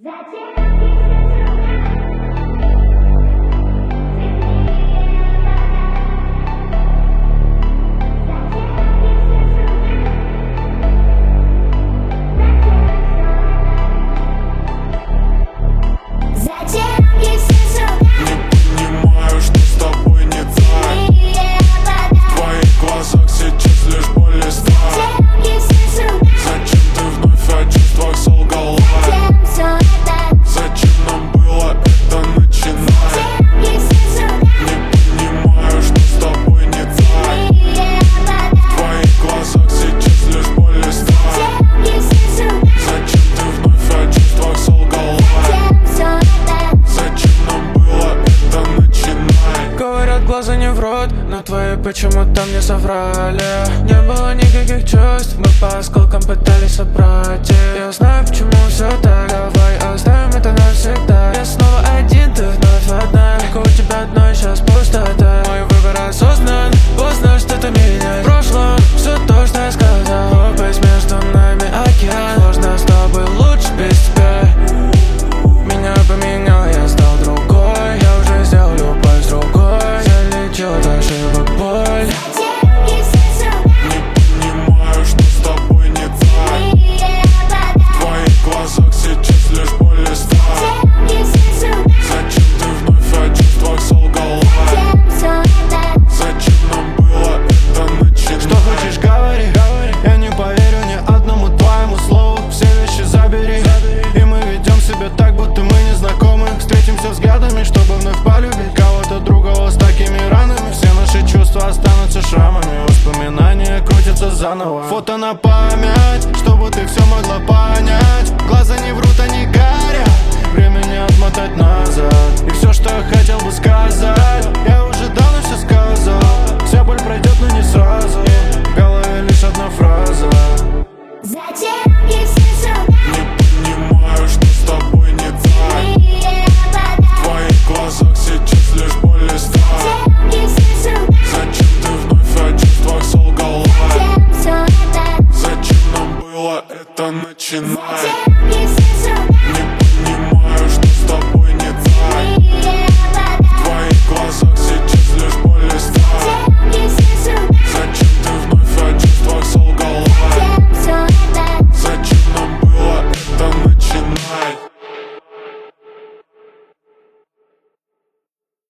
Глаза не врут, но твои почему-то мне соврали. Не было никаких чувств, мы по осколкам пытались собрать их. Я знаю, почему все так, давай оставим это навсегда. Я снова один, ты вновь одна, только у тебя одной сейчас пустота. Мой выбор осознан, поздно что-то меняет. В прошлом все то, что я сказал. Пропасть между нами океан. Сложно с тобой, лучше без тебя. Меня поменял, я стал другой. Я уже сделал любовь с другой. От ошибок боль. Не понимаю, что с тобой не так. В твоих глазах сейчас лишь боль и страх. Зачем ты вновь о чувствах солгала? Зачем нам было это начинать? Что хочешь, говори, я не поверю ни одному твоему слову. Все вещи забери, и мы ведем себя так, будто мы не знакомы. Встретимся взглядами, чтобы вновь полюбить кого-то другого с такими ранами. Все наши чувства останутся шрамами, воспоминания крутятся заново. Фото на память, чтобы ты все могла понять. Глаза не врут, они горят, времени отмотать назад. И все, что я хотел бы сказать, я уже давно все сказал. Вся боль пройдет, но не сразу, в голове лишь одна фраза. Не понимаю, что с тобой не так. В твоих глазах сейчас лишь боль и страх. Зачем ты вновь о чувствах солгала? Зачем нам было это начинать?